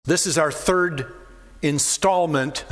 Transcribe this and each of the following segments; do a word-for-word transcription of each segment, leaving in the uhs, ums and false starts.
This is our third installment.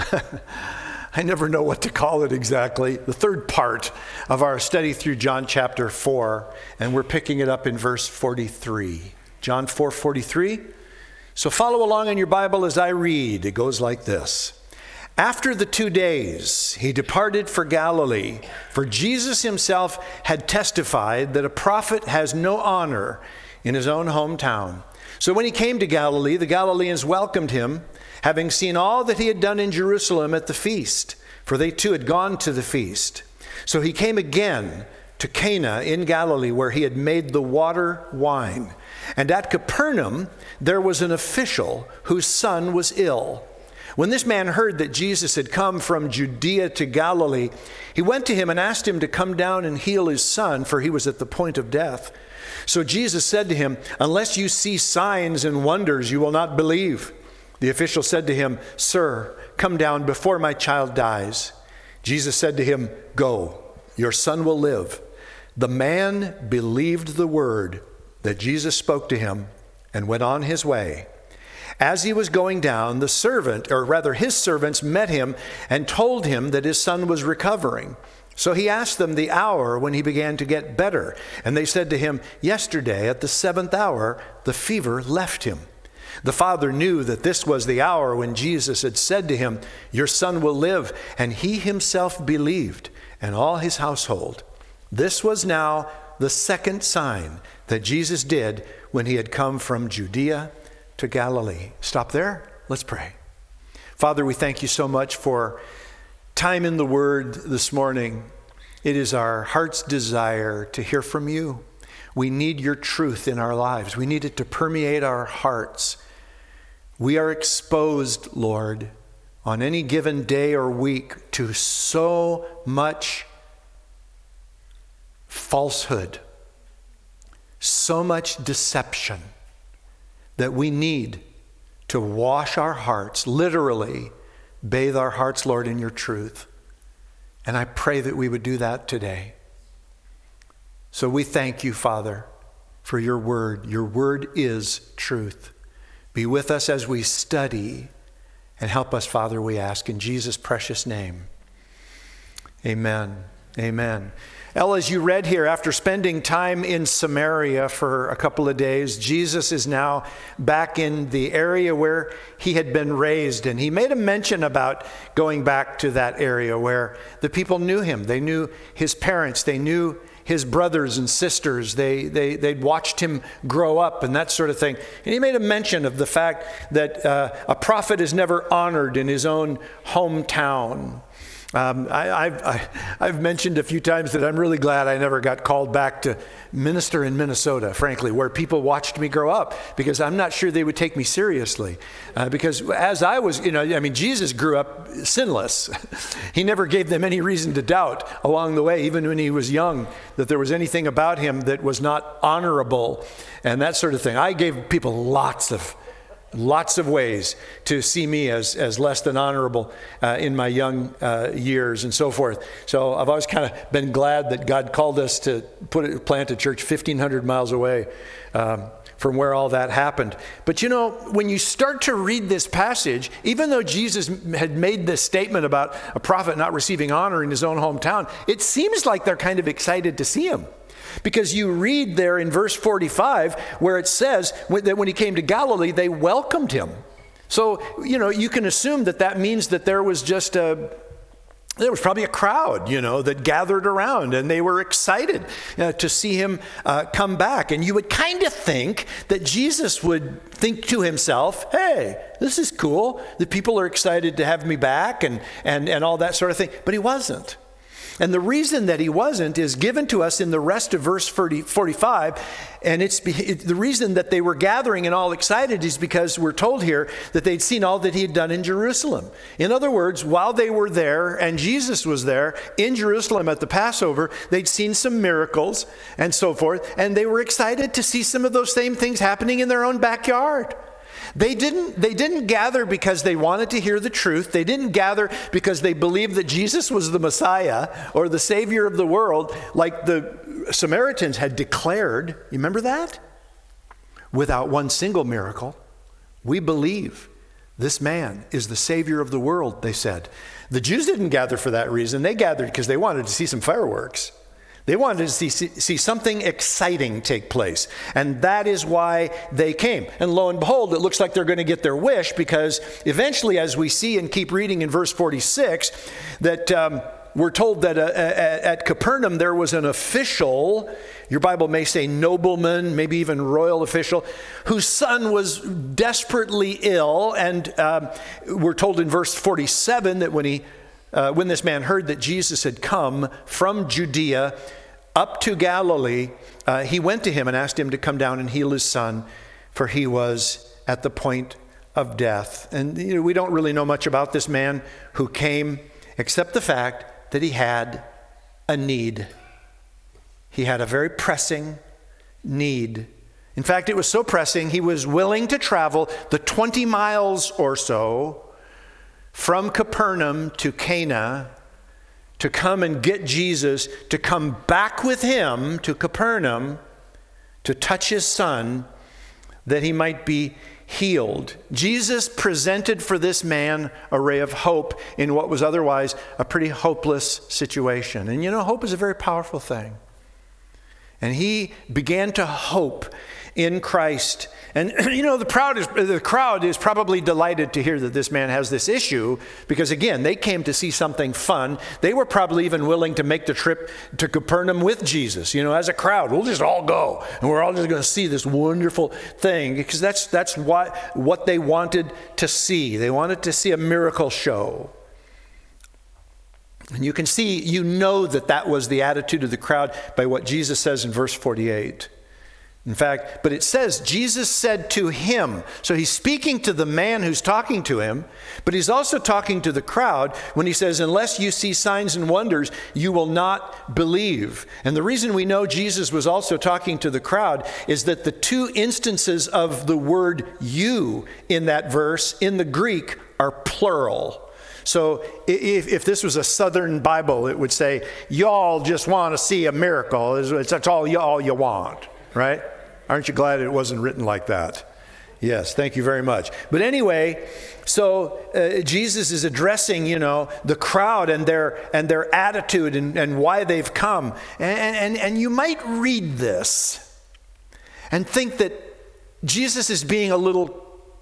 I never know what to call it exactly. The third part of our study through John chapter four, and we're picking it up in verse forty-three. John four forty-three. So follow along in your Bible as I read. It goes like this. After the two days, he departed for Galilee, for Jesus himself had testified that a prophet has no honor in his own hometown. So when he came to Galilee, the Galileans welcomed him, having seen all that he had done in Jerusalem at the feast, for they too had gone to the feast. So he came again to Cana in Galilee, where he had made the water wine. And at Capernaum, there was an official whose son was ill. When this man heard that Jesus had come from Judea to Galilee, he went to him and asked him to come down and heal his son, for he was at the point of death. So Jesus said to him, "Unless you see signs and wonders, you will not believe." The official said to him, "Sir, come down before my child dies." Jesus said to him, "Go, your son will live." The man believed the word that Jesus spoke to him and went on his way. As he was going down, the servant, or rather his servants, met him and told him that his son was recovering. So he asked them the hour when he began to get better. And they said to him, "Yesterday at the seventh hour, the fever left him." The father knew that this was the hour when Jesus had said to him, "Your son will live." And he himself believed, and all his household. This was now the second sign that Jesus did when he had come from Judea to Galilee. Stop there. Let's pray. Father, we thank you so much for time in the Word this morning. It is our heart's desire to hear from you. We need your truth in our lives. We need it to permeate our hearts. We are exposed, Lord, on any given day or week to so much falsehood, so much deception, that we need to wash our hearts, literally bathe our hearts, Lord, in your truth. And I pray that we would do that today. So we thank you, Father, for your word. Your word is truth. Be with us as we study, and help us, Father, we ask in Jesus' precious name. Amen. Amen. Well, as you read here, after spending time in Samaria for a couple of days, Jesus is now back in the area where he had been raised. And he made a mention about going back to that area where the people knew him. They knew his parents. They knew his brothers and sisters. They, they, they'd watched him grow up and that sort of thing. And he made a mention of the fact that uh, a prophet is never honored in his own hometown. Um, I, I've, I, I've mentioned a few times that I'm really glad I never got called back to minister in Minnesota, frankly, where people watched me grow up, because I'm not sure they would take me seriously. Uh, because as I was, you know, I mean, Jesus grew up sinless. He never gave them any reason to doubt along the way, even when he was young, that there was anything about him that was not honorable and that sort of thing. I gave people lots of Lots of ways to see me as, as less than honorable uh, in my young uh, years and so forth. So I've always kind of been glad that God called us to put it, plant a church fifteen hundred miles away um, from where all that happened. But you know, when you start to read this passage, even though Jesus had made this statement about a prophet not receiving honor in his own hometown, it seems like they're kind of excited to see him. Because you read there in verse forty-five where it says that when he came to Galilee, they welcomed him. So, you know, you can assume that that means that there was just a, there was probably a crowd, you know, that gathered around, and they were excited uh, to see him uh, come back. And you would kind of think that Jesus would think to himself, hey, this is cool. The people are excited to have me back and, and, and all that sort of thing. But he wasn't. And the reason that he wasn't is given to us in the rest of verse forty-five. And it's it, the reason that they were gathering and all excited is because we're told here that they'd seen all that he had done in Jerusalem. In other words, while they were there and Jesus was there in Jerusalem at the Passover, they'd seen some miracles and so forth. And they were excited to see some of those same things happening in their own backyard. They didn't, they didn't gather because they wanted to hear the truth. They didn't gather because they believed that Jesus was the Messiah or the Savior of the world, like the Samaritans had declared. You remember that? Without one single miracle. We believe This man is the Savior of the world, they said. The Jews didn't gather for that reason. They gathered because they wanted to see some fireworks. They wanted to see, see, see something exciting take place. And that is why they came. And lo and behold, it looks like they're going to get their wish, because eventually, as we see and keep reading in verse forty-six, that um, we're told that uh, at, at Capernaum there was an official, your Bible may say nobleman, maybe even royal official, whose son was desperately ill. And um, we're told in verse forty-seven that when he Uh, when this man heard that Jesus had come from Judea up to Galilee, uh, he went to him and asked him to come down and heal his son, for he was at the point of death. And you know, we don't really know much about this man who came, except the fact that he had a need. He had a very pressing need. In fact, it was so pressing, he was willing to travel the twenty miles or so from Capernaum to Cana to come and get Jesus, to come back with him to Capernaum to touch his son, that he might be healed. Jesus presented for this man a ray of hope in what was otherwise a pretty hopeless situation. And you know, hope is a very powerful thing. And he began to hope in Christ. And you know, the crowd is, the crowd is probably delighted to hear that this man has this issue, because again, they came to see something fun. They were probably even willing to make the trip to Capernaum with Jesus. You know, as a crowd, we'll just all go and we're all just going to see this wonderful thing, because that's that's what what they wanted to see. They wanted to see a miracle show. And you can see, you know that that was the attitude of the crowd by what Jesus says in verse forty-eight. In fact, but it says, Jesus said to him. So he's speaking to the man who's talking to him, but he's also talking to the crowd when he says, unless you see signs and wonders, you will not believe. And the reason we know Jesus was also talking to the crowd is that the two instances of the word you in that verse in the Greek are plural. So if, if this was a Southern Bible, it would say, y'all just want to see a miracle. That's all you, all you want, right? Aren't you glad it wasn't written like that? Yes, thank you very much. But anyway, so uh, Jesus is addressing, you know, the crowd and their and their attitude and, and why they've come. And, and, and you might read this and think that Jesus is being a little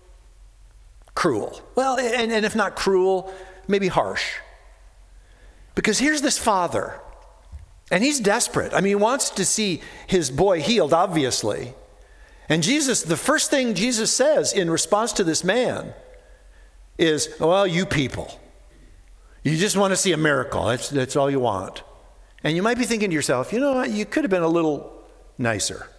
cruel. Well, and, and if not cruel, maybe harsh. Because here's this father, and he's desperate. I mean, he wants to see his boy healed, obviously. And Jesus, the first thing Jesus says in response to this man is, well, you people, you just want to see a miracle. That's, that's all you want. And you might be thinking to yourself, you know what, you could have been a little nicer.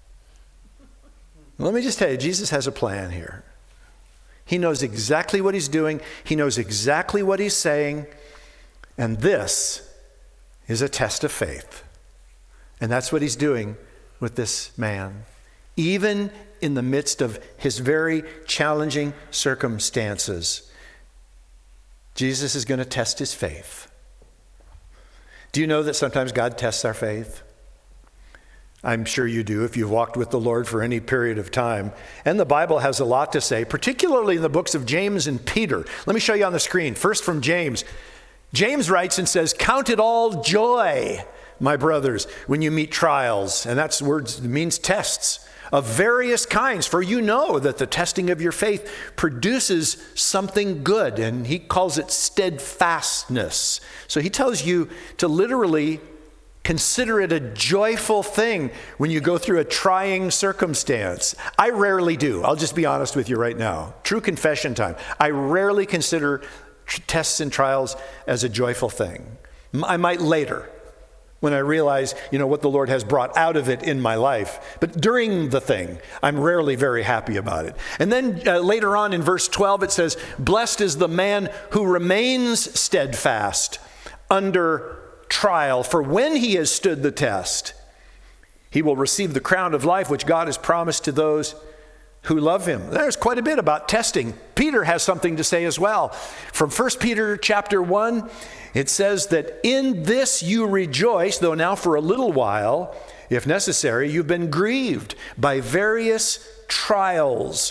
Let me just tell you, Jesus has a plan here. He knows exactly what he's doing. He knows exactly what he's saying. And this is a test of faith. And that's what he's doing with this man. Even in the midst of his very challenging circumstances, Jesus is going to test his faith. Do you know that sometimes God tests our faith? I'm sure you do if you've walked with the Lord for any period of time. And the Bible has a lot to say, particularly in the books of James and Peter. Let me show you on the screen. First from James. James writes and says, count it all joy, my brothers, when you meet trials. And that's words, it means tests of various kinds. For you know that the testing of your faith produces something good. And he calls it steadfastness. So he tells you to literally consider it a joyful thing when you go through a trying circumstance. I rarely do. I'll just be honest with you right now. True confession time. I rarely consider tests and trials as a joyful thing. I might later, when I realize, you know, what the Lord has brought out of it in my life. But during the thing, I'm rarely very happy about it. And then uh, later on in verse twelve, it says, blessed is the man who remains steadfast under trial, for when he has stood the test, he will receive the crown of life which God has promised to those who love him. There's quite a bit about testing. Peter has something to say as well. From First Peter chapter one, it says that in this you rejoice, though now for a little while, if necessary, you've been grieved by various trials,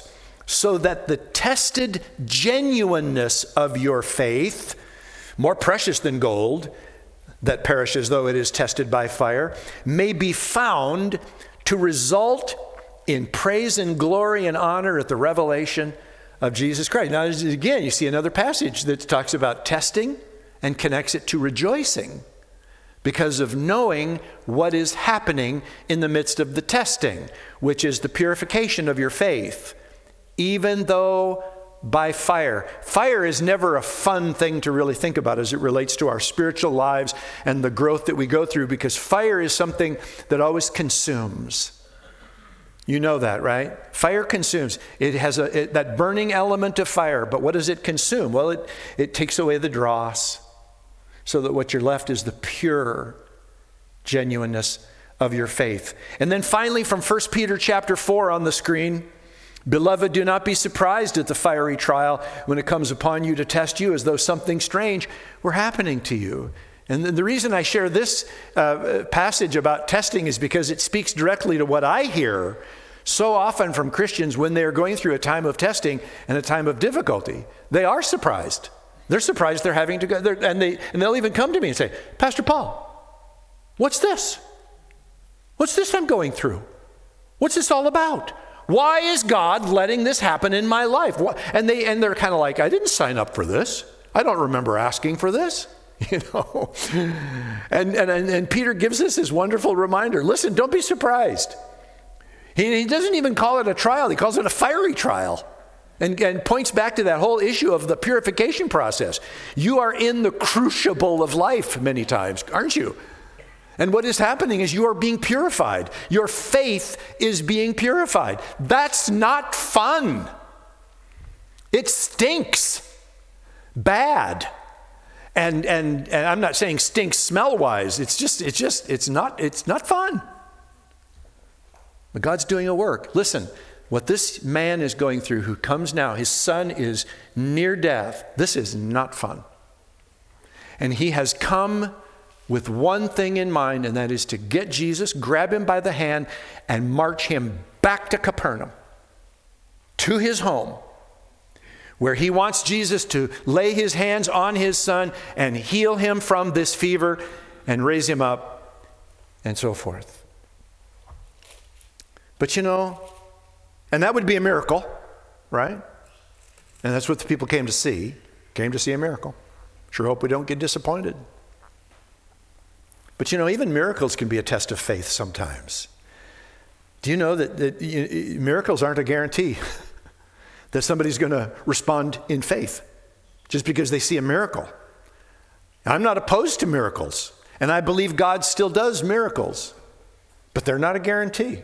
so that the tested genuineness of your faith, more precious than gold, that perishes though it is tested by fire, may be found to result in praise and glory and honor at the revelation of Jesus Christ. Now, again, you see another passage that talks about testing and connects it to rejoicing because of knowing what is happening in the midst of the testing, which is the purification of your faith, even though by fire. Fire is never a fun thing to really think about as it relates to our spiritual lives and the growth that we go through, because fire is something that always consumes. You know that, right? Fire consumes. It has a it, that burning element of fire, but what does it consume? Well, it, it takes away the dross, so that what you're left is the pure genuineness of your faith. And then finally, from First Peter chapter four on the screen, beloved, do not be surprised at the fiery trial when it comes upon you to test you as though something strange were happening to you. And the reason I share this uh, passage about testing is because it speaks directly to what I hear so often from Christians when they're going through a time of testing and a time of difficulty. They are surprised. They're surprised they're having to go, and, they, and they'll even come to me and say, Pastor Paul, what's this? What's this I'm going through? What's this all about? Why is God letting this happen in my life? And, they, and they're kind of like, I didn't sign up for this. I don't remember asking for this. You know, and, and, and Peter gives us this wonderful reminder. Listen, don't be surprised. He, he doesn't even call it a trial. He calls it a fiery trial. And, and points back to that whole issue of the purification process. You are in the crucible of life many times, aren't you? And what is happening is you are being purified. Your faith is being purified. That's not fun. It stinks bad. And, and, and I'm not saying stinks smell-wise. It's just, it's just, it's not, it's not fun. But God's doing a work. Listen. What this man is going through who comes now, his son is near death. This is not fun. And he has come with one thing in mind, and that is to get Jesus, grab him by the hand, and march him back to Capernaum, to his home, where he wants Jesus to lay his hands on his son and heal him from this fever and raise him up and so forth. But you know, and that would be a miracle, right? And that's what the people came to see. Came to see a miracle. Sure hope we don't get disappointed. But you know, even miracles can be a test of faith sometimes. Do you know that, that you, miracles aren't a guarantee that somebody's going to respond in faith just because they see a miracle? I'm not opposed to miracles, and I believe God still does miracles, but they're not a guarantee.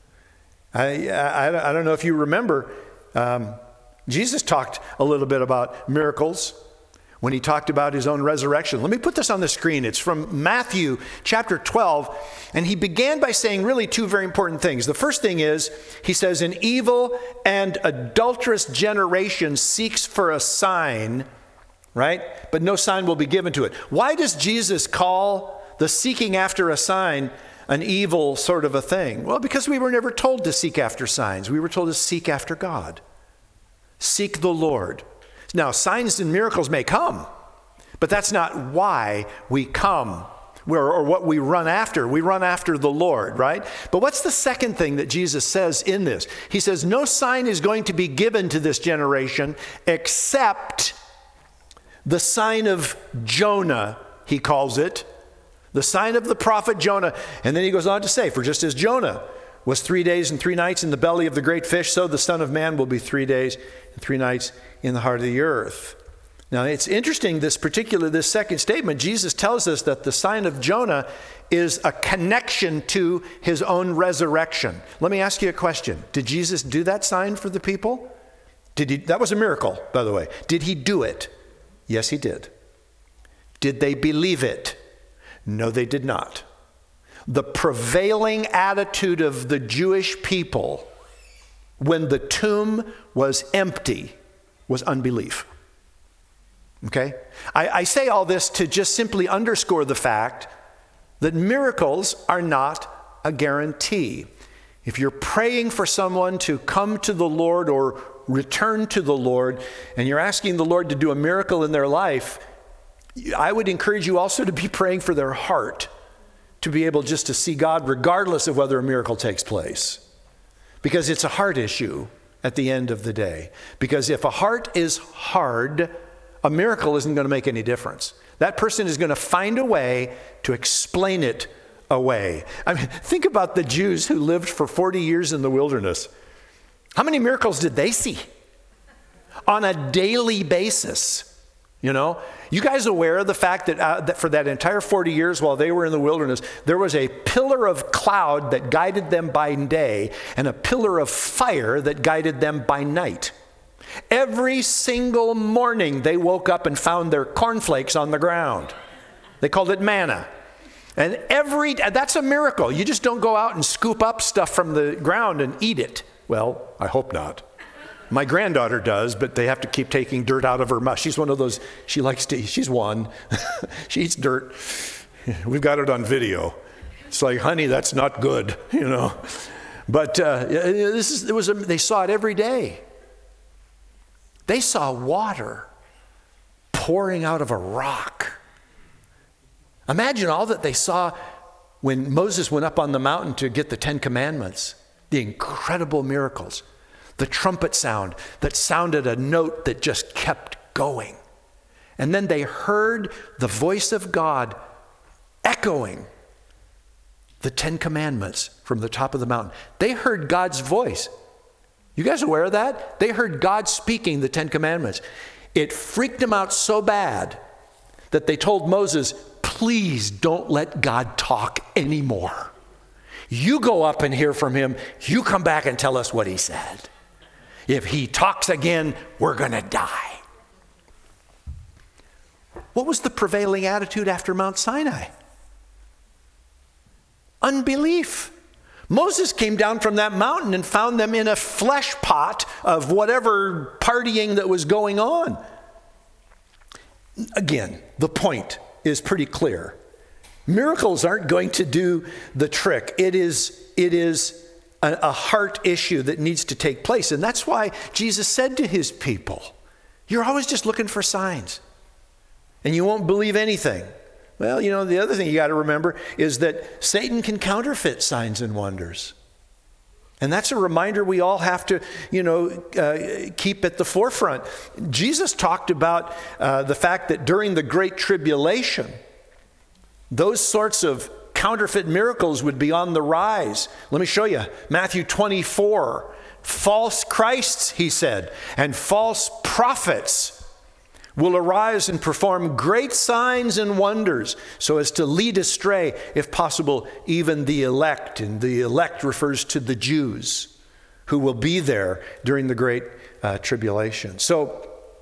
I, I, I don't know if you remember, um, Jesus talked a little bit about miracles when he talked about his own resurrection. Let me put this on the screen. It's from Matthew chapter twelve, and he began by saying really two very important things. The first thing is, he says, an evil and adulterous generation seeks for a sign, right? But no sign will be given to it. Why does Jesus call the seeking after a sign an evil sort of a thing? Well, because we were never told to seek after signs. We were told to seek after God. Seek the Lord. Now, signs and miracles may come, but that's not why we come or, or what we run after. We run after the Lord, right? But what's the second thing that Jesus says in this? He says, no sign is going to be given to this generation except the sign of Jonah, he calls it. The sign of the prophet Jonah. And then he goes on to say, for just as Jonah was three days and three nights in the belly of the great fish, so the Son of Man will be three days and three nights in the heart of the earth. Now it's interesting, this particular, this second statement, Jesus tells us that the sign of Jonah is a connection to his own resurrection. Let me ask you a question. Did Jesus do that sign for the people? Did he? That was a miracle, by the way. Did he do it? Yes, he did. Did they believe it? No, they did not. The prevailing attitude of the Jewish people when the tomb was empty was unbelief. Okay? I, I say all this to just simply underscore the fact that miracles are not a guarantee. If you're praying for someone to come to the Lord or return to the Lord and you're asking the Lord to do a miracle in their life, I would encourage you also to be praying for their heart, to be able just to see God regardless of whether a miracle takes place. Because it's a heart issue at the end of the day. Because if a heart is hard, a miracle isn't going to make any difference. That person is going to find a way to explain it away. I mean, think about the Jews who lived for forty years in the wilderness. How many miracles did they see on a daily basis? You know, you guys aware of the fact that, uh, that for that entire forty years while they were in the wilderness, there was a pillar of cloud that guided them by day and a pillar of fire that guided them by night. Every single morning they woke up and found their cornflakes on the ground. They called it manna. And every, that's a miracle. You just don't go out and scoop up stuff from the ground and eat it. Well, I hope not. My granddaughter does, but they have to keep taking dirt out of her mouth. She's one of those, she likes to, she's one. She eats dirt. We've got it on video. It's like, honey, that's not good, you know. But uh, this is, it was a, they saw it every day. They saw water pouring out of a rock. Imagine all that they saw when Moses went up on the mountain to get the Ten Commandments, the incredible miracles. The trumpet sound that sounded a note that just kept going. And then they heard the voice of God echoing the Ten Commandments from the top of the mountain. They heard God's voice. You guys aware of that? They heard God speaking the Ten Commandments. It freaked them out so bad that they told Moses, please don't let God talk anymore. You go up and hear from him. You come back and tell us what he said. If he talks again, we're going to die. What was the prevailing attitude after Mount Sinai? Unbelief. Moses came down from that mountain and found them in a flesh pot of whatever partying that was going on. Again, the point is pretty clear. Miracles aren't going to do the trick. It is, it is a, a heart issue that needs to take place. And that's why Jesus said to his people, you're always just looking for signs. And you won't believe anything. Well, you know, the other thing you got to remember is that Satan can counterfeit signs and wonders. And that's a reminder we all have to, you know, uh, keep at the forefront. Jesus talked about uh, the fact that during the Great Tribulation, those sorts of counterfeit miracles would be on the rise. Let me show you. Matthew twenty-four. False Christs, he said, and false prophets will arise and perform great signs and wonders so as to lead astray, if possible, even the elect. And the elect refers to the Jews who will be there during the Great uh, Tribulation. So,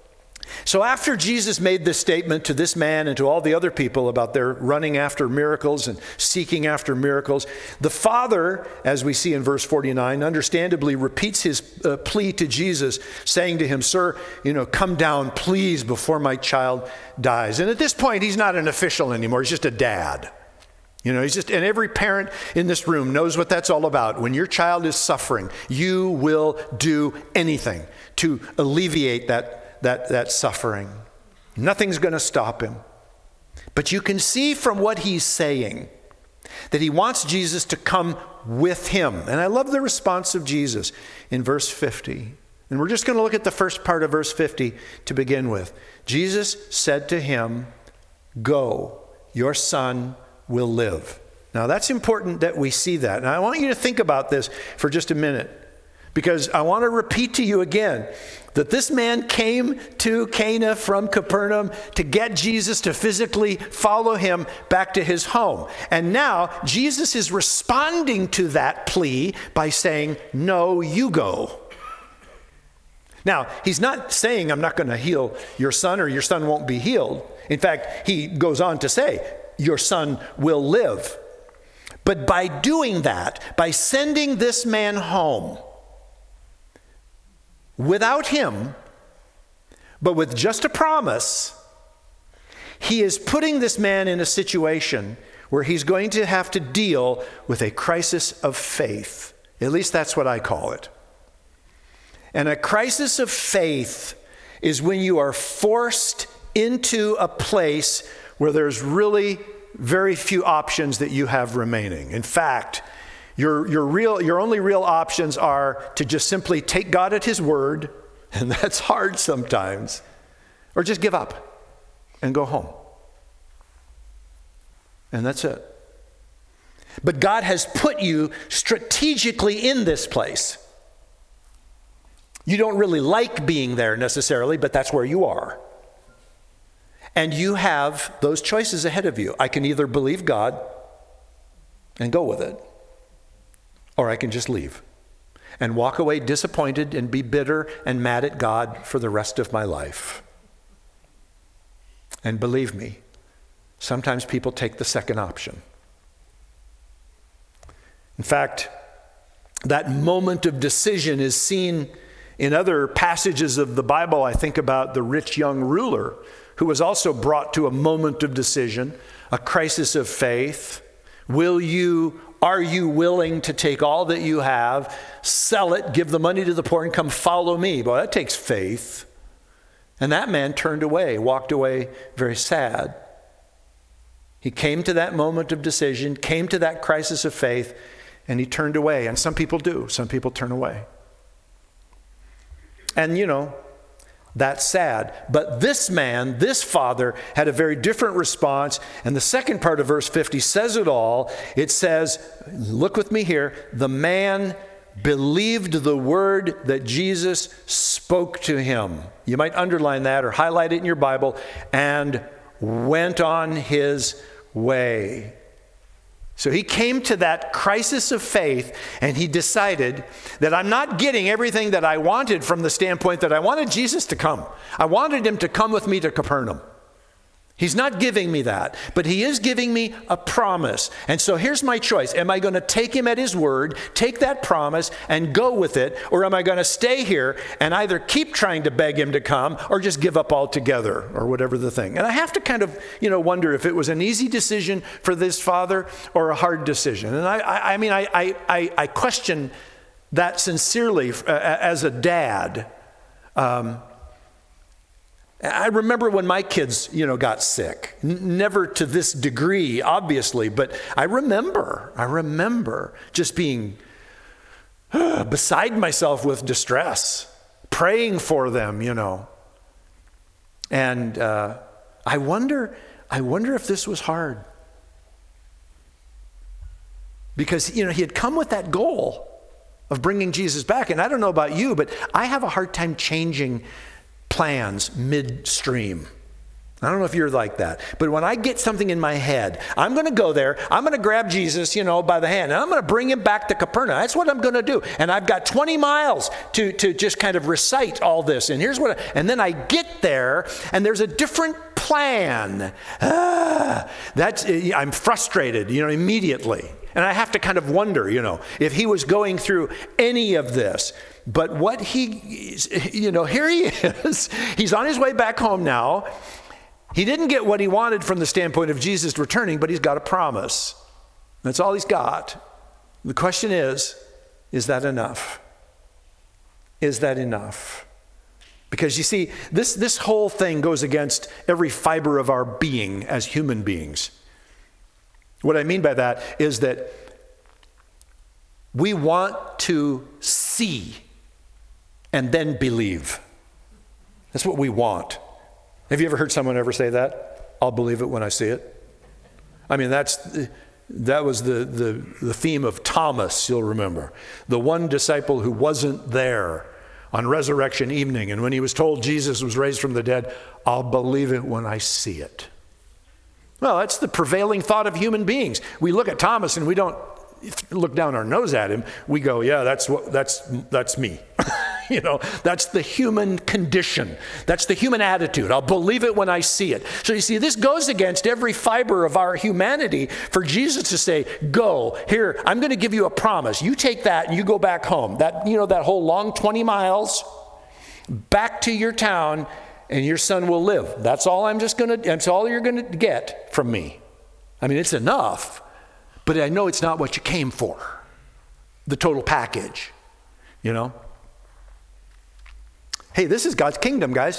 so after Jesus made this statement to this man and to all the other people about their running after miracles and seeking after miracles, the Father, as we see in verse forty-nine, understandably repeats his uh, plea to Jesus, saying to him, sir, you know, come down, please, before my child dies. And at this point, he's not an official anymore. He's just a dad. You know, he's just, and every parent in this room knows what that's all about. When your child is suffering, you will do anything to alleviate that That, that suffering. Nothing's going to stop him. But you can see from what he's saying that he wants Jesus to come with him. And I love the response of Jesus in verse fifty. And we're just going to look at the first part of verse fifty to begin with. Jesus said to him, go, your son will live. Now that's important that we see that. And I want you to think about this for just a minute, because I want to repeat to you again that this man came to Cana from Capernaum to get Jesus to physically follow him back to his home. And now Jesus is responding to that plea by saying, no, you go. Now, he's not saying I'm not going to heal your son or your son won't be healed. In fact, he goes on to say, your son will live. But by doing that, by sending this man home, without him, but with just a promise, he is putting this man in a situation where he's going to have to deal with a crisis of faith. At least that's what I call it. And a crisis of faith is when you are forced into a place where there's really very few options that you have remaining. In fact, your, your, real, your only real options are to just simply take God at his word, and that's hard sometimes, or just give up and go home. And that's it. But God has put you strategically in this place. You don't really like being there necessarily, but that's where you are. And you have those choices ahead of you. I can either believe God and go with it, or I can just leave and walk away disappointed and be bitter and mad at God for the rest of my life. And believe me, sometimes people take the second option. In fact, that moment of decision is seen in other passages of the Bible. I think about the rich young ruler who was also brought to a moment of decision, a crisis of faith. Will you, are you willing to take all that you have, sell it, give the money to the poor, and come follow me? Boy, that takes faith. And that man turned away, walked away very sad. He came to that moment of decision, came to that crisis of faith, and he turned away. And some people do. Some people turn away. And, you know, that's sad. But this man, this father, had a very different response. And the second part of verse fifty says it all. It says, look with me here, the man believed the word that Jesus spoke to him. You might underline that or highlight it in your Bible, and went on his way. So he came to that crisis of faith, and he decided that I'm not getting everything that I wanted from the standpoint that I wanted Jesus to come. I wanted him to come with me to Capernaum. He's not giving me that, but he is giving me a promise. And so here's my choice. Am I going to take him at his word, take that promise, and go with it? Or am I going to stay here and either keep trying to beg him to come or just give up altogether, or whatever the thing? And I have to kind of, you know, wonder if it was an easy decision for this father or a hard decision. And I, I, I mean, I, I, I question that sincerely uh, as a dad. Um, I remember when my kids, you know, got sick. N- never to this degree, obviously, but I remember, I remember just being uh, beside myself with distress, praying for them, you know. And uh, I wonder, I wonder if this was hard. Because, you know, he had come with that goal of bringing Jesus back. And I don't know about you, but I have a hard time changing plans midstream. I don't know if you're like that, but when I get something in my head, I'm going to go there, I'm going to grab Jesus, you know, by the hand, and I'm going to bring him back to Capernaum. That's what I'm going to do. And I've got twenty miles to, to just kind of recite all this. And here's what, I, and then I get there, and there's a different plan. Ah, that's, I'm frustrated, you know, immediately. And I have to kind of wonder, you know, if he was going through any of this. But what he, you know, here he is. He's on his way back home now. He didn't get what he wanted from the standpoint of Jesus returning, but he's got a promise. That's all he's got. The question is, is that enough? Is that enough? Because you see, this, this whole thing goes against every fiber of our being as human beings. What I mean by that is that we want to see and then believe. That's what we want. Have you ever heard someone ever say that? I'll believe it when I see it. I mean, that's that was the, the, the theme of Thomas, you'll remember. The one disciple who wasn't there on resurrection evening. And when he was told Jesus was raised from the dead, I'll believe it when I see it. Well, that's the prevailing thought of human beings. We look at Thomas and we don't look down our nose at him. We go, yeah, that's what, that's that's me. You know, that's the human condition. That's the human attitude. I'll believe it when I see it. So you see, this goes against every fiber of our humanity for Jesus to say, go, here, I'm going to give you a promise. You take that and you go back home. That, you know, that whole long twenty miles back to your town, and your son will live. That's all I'm just going to, that's all you're going to get from me. I mean, it's enough, but I know it's not what you came for. The total package, you know? Hey, this is God's kingdom, guys.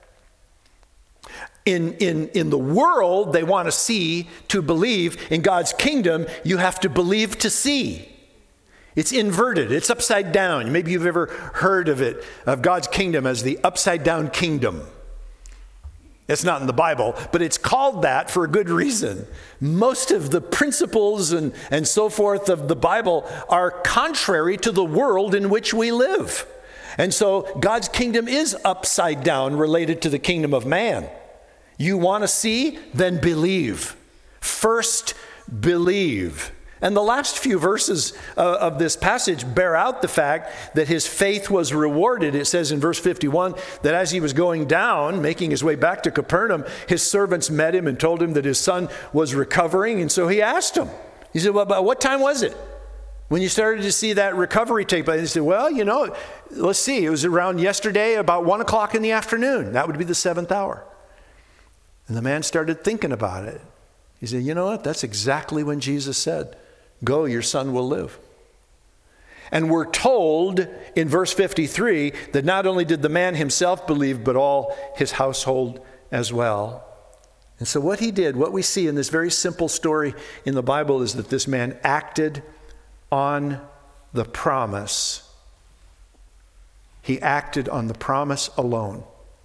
In, in, in the world, they want to see to believe. In God's kingdom, you have to believe to see. It's inverted. It's upside down. Maybe you've ever heard of it, of God's kingdom as the upside down kingdom. It's not in the Bible, but it's called that for a good reason. Most of the principles and, and so forth of the Bible are contrary to the world in which we live. And so God's kingdom is upside down related to the kingdom of man. You want to see? Then believe. First, believe. And the last few verses uh, of this passage bear out the fact that his faith was rewarded. It says in verse fifty-one that as he was going down, making his way back to Capernaum, his servants met him and told him that his son was recovering. And so he asked him. He said, well, but what time was it when you started to see that recovery take place? He said, well, you know, let's see. It was around yesterday about one o'clock in the afternoon. That would be the seventh hour. And the man started thinking about it. He said, you know what? That's exactly when Jesus said, go, your son will live. And we're told in verse fifty-three that not only did the man himself believe, but all his household as well. And so what he did, what we see in this very simple story in the Bible is that this man acted on the promise. He acted on the promise alone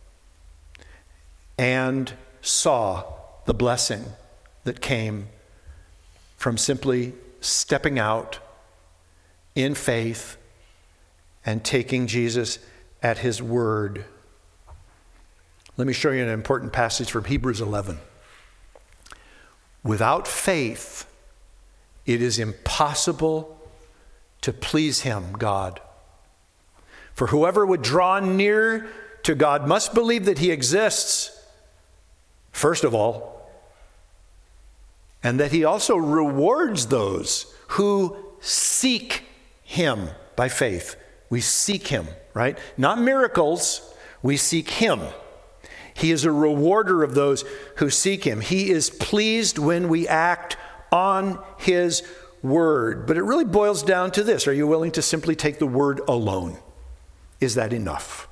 and saw the blessing that came from simply stepping out in faith and taking Jesus at his word. Let me show you an important passage from Hebrews eleven. Without faith, it is impossible to please him, God. For whoever would draw near to God must believe that he exists, first of all, and that he also rewards those who seek him by faith. We seek him, right? Not miracles, we seek him. He is a rewarder of those who seek him. He is pleased when we act on his word. But it really boils down to this. Are you willing to simply take the word alone? Is that enough?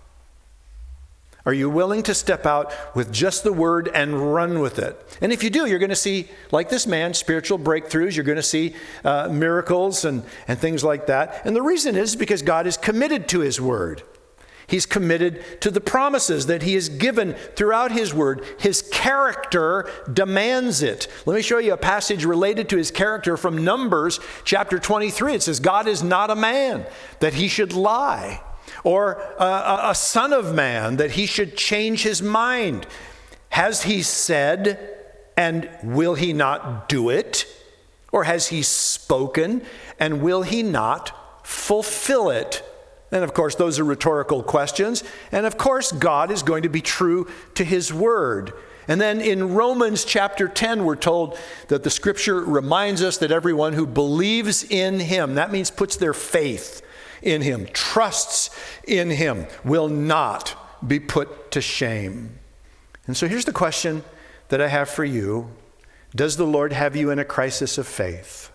Are you willing to step out with just the word and run with it? And if you do, you're going to see, like this man, spiritual breakthroughs. You're going to see uh, miracles and, and things like that. And the reason is because God is committed to his word. He's committed to the promises that he has given throughout his word. His character demands it. Let me show you a passage related to his character from Numbers chapter twenty-three. It says, God is not a man that he should lie, or a, a son of man that he should change his mind. Has he said, and will he not do it? Or has he spoken, and will he not fulfill it? And of course, those are rhetorical questions. And of course, God is going to be true to his word. And then in Romans chapter ten, we're told that the scripture reminds us that everyone who believes in him, that means puts their faith in him, trusts in him, will not be put to shame. And so here's the question that I have for you. Does the Lord have you in a crisis of faith?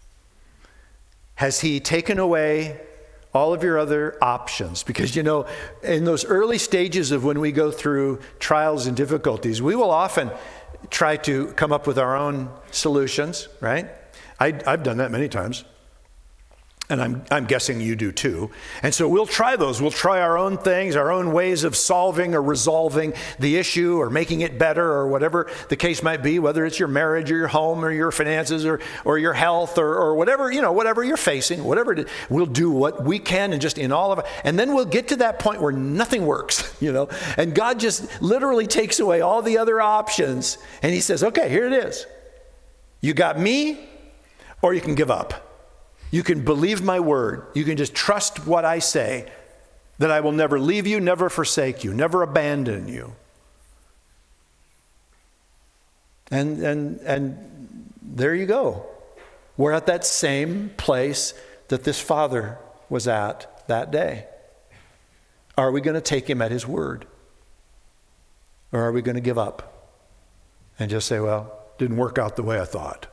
Has he taken away all of your other options? Because, you know, in those early stages of when we go through trials and difficulties, we will often try to come up with our own solutions, right? I, I've done that many times. And I'm, I'm guessing you do too. And so we'll try those. We'll try our own things, our own ways of solving or resolving the issue or making it better or whatever the case might be, whether it's your marriage or your home or your finances or, or your health or, or whatever, you know, whatever you're facing, whatever it is, we'll do what we can and just in all of it. And then we'll get to that point where nothing works, you know, and God just literally takes away all the other options. And he says, okay, here it is. You got me, or you can give up. You can believe my word. You can just trust what I say, that I will never leave you, never forsake you, never abandon you. And, and, and there you go. We're at that same place that this father was at that day. Are we going to take him at his word? Or are we going to give up and just say, well, didn't work out the way I thought?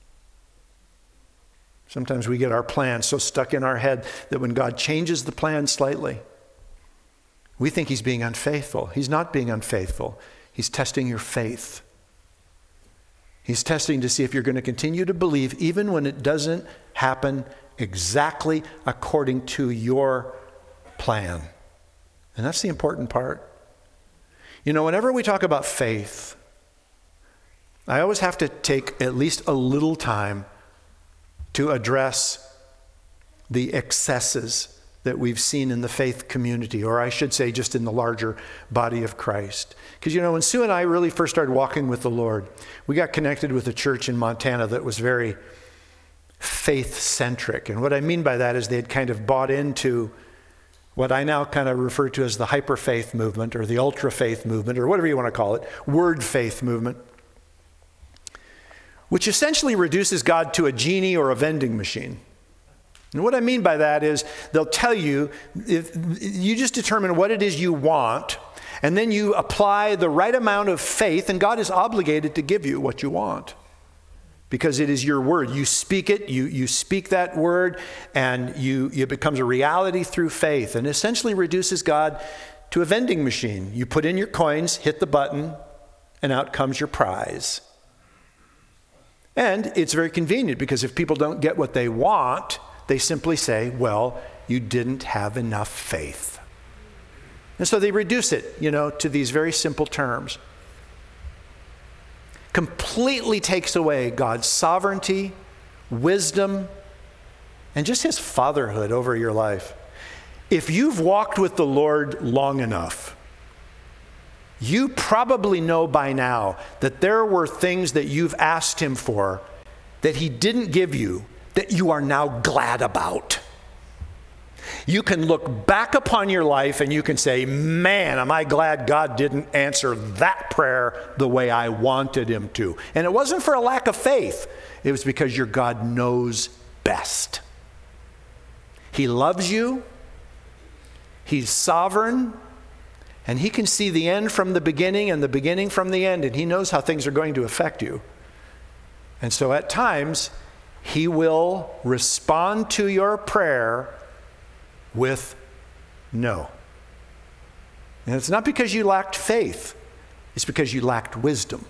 Sometimes we get our plans so stuck in our head that when God changes the plan slightly, We think he's being unfaithful. He's not being unfaithful. He's testing your faith. He's testing to see if you're going to continue to believe even when it doesn't happen exactly according to your plan. And that's the important part. You know, whenever we talk about faith, I always have to take at least a little time to address the excesses that we've seen in the faith community, or I should say just in the larger body of Christ. Because, you know, when Sue and I really first started walking with the Lord, we got connected with a church in Montana that was very faith-centric. And what I mean by that is they had kind of bought into what I now kind of refer to as the hyper-faith movement, or the ultra-faith movement, or whatever you want to call it, word faith movement, which essentially reduces God to a genie or a vending machine. And what I mean by that is they'll tell you, if you just determine what it is you want, and then you apply the right amount of faith, and God is obligated to give you what you want. Because it is your word. You speak it, you, you speak that word, and you, it becomes a reality through faith, and essentially reduces God to a vending machine. You put in your coins, hit the button, and out comes your prize. And it's very convenient, because if people don't get what they want, they simply say, well, you didn't have enough faith. And so they reduce it, you know, to these very simple terms. Completely takes away God's sovereignty, wisdom, and just his fatherhood over your life. If you've walked with the Lord long enough, you probably know by now that there were things that you've asked him for that he didn't give you, that you are now glad about. You can look back upon your life and you can say, man, am I glad God didn't answer that prayer the way I wanted him to. And it wasn't for a lack of faith. It was because your God knows best. He loves you. He's sovereign. And he can see the end from the beginning and the beginning from the end. And he knows how things are going to affect you. And so at times, he will respond to your prayer with no. And it's not because you lacked faith. It's because you lacked wisdom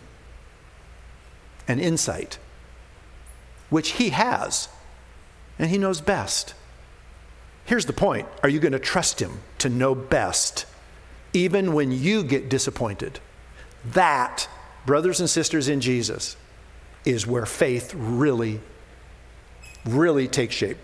and insight, which he has, and he knows best. Here's the point. Are you going to trust him to know best, even when you get disappointed? That, brothers and sisters in Jesus, is where faith really really take shape.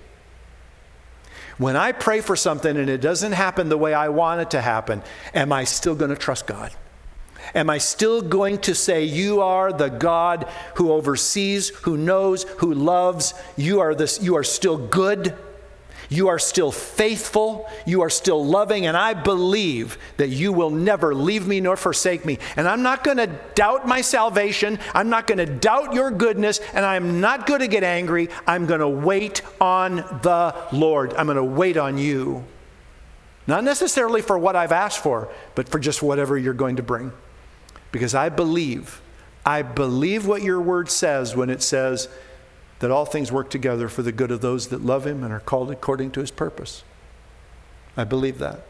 When I pray for something and it doesn't happen the way I want it to happen, am I still going to trust God? Am I still going to say, you are the God who oversees, who knows, who loves, you are this, you are still good, you are still faithful, you are still loving, and I believe that you will never leave me nor forsake me. And I'm not going to doubt my salvation, I'm not going to doubt your goodness, and I'm not going to get angry. I'm going to wait on the Lord. I'm going to wait on you. Not necessarily for what I've asked for, but for just whatever you're going to bring. Because I believe, I believe what your word says when it says that all things work together for the good of those that love him and are called according to his purpose. I believe that.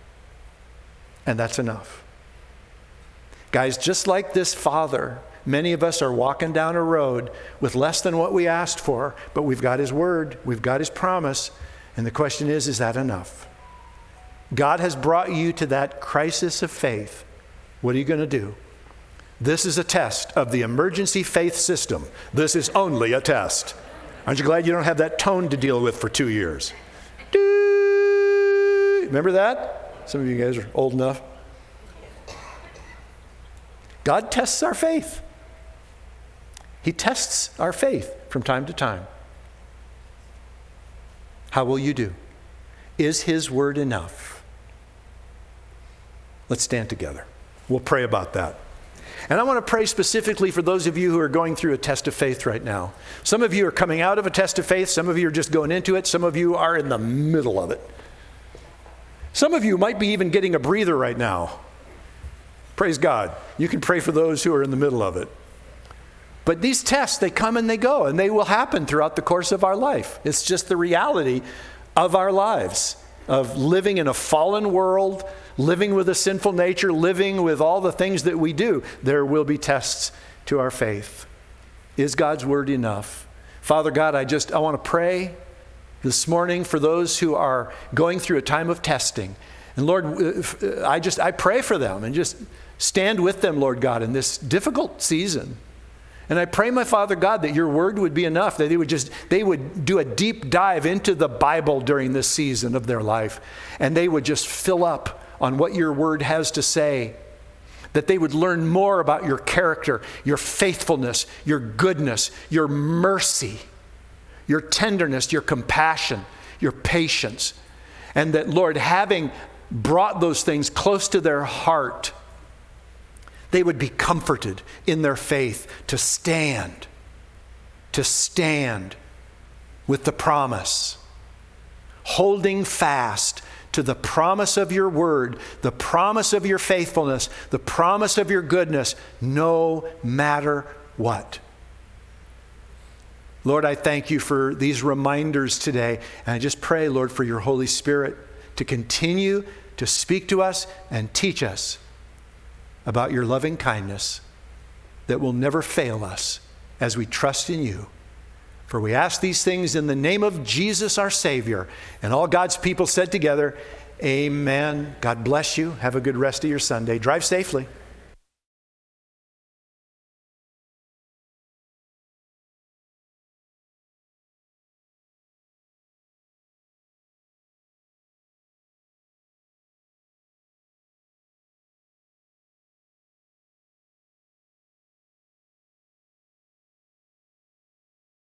And that's enough. Guys, just like this father, many of us are walking down a road with less than what we asked for, but we've got his word, we've got his promise, and the question is, is that enough? God has brought you to that crisis of faith. What are you going to do? This is a test of the emergency faith system. This is only a test. Aren't you glad you don't have that tone to deal with for two years? Remember that? Some of you guys are old enough. God tests our faith. He tests our faith from time to time. How will you do? Is his word enough? Let's stand together. We'll pray about that. And I want to pray specifically for those of you who are going through a test of faith right now. Some of you are coming out of a test of faith. Some of you are just going into it. Some of you are in the middle of it. Some of you might be even getting a breather right now. Praise God. You can pray for those who are in the middle of it. But these tests, they come and they go, and they will happen throughout the course of our life. It's just the reality of our lives, of living in a fallen world, living with a sinful nature, living with all the things that we do, there will be tests to our faith. Is God's word enough? Father God, I just, I want to pray this morning for those who are going through a time of testing. And Lord, I just, I pray for them and just stand with them, Lord God, in this difficult season. And I pray, my Father God, that your word would be enough, that they would just, they would do a deep dive into the Bible during this season of their life. And they would just fill up on what your word has to say. That they would learn more about your character, your faithfulness, your goodness, your mercy, your tenderness, your compassion, your patience. And that, Lord, having brought those things close to their heart, they would be comforted in their faith to stand, to stand with the promise, holding fast to the promise of your word, the promise of your faithfulness, the promise of your goodness, no matter what. Lord, I thank you for these reminders today. And I just pray, Lord, for your Holy Spirit to continue to speak to us and teach us about your loving kindness that will never fail us as we trust in you. For we ask these things in the name of Jesus, our Savior. And all God's people said together, amen. God bless you. Have a good rest of your Sunday. Drive safely.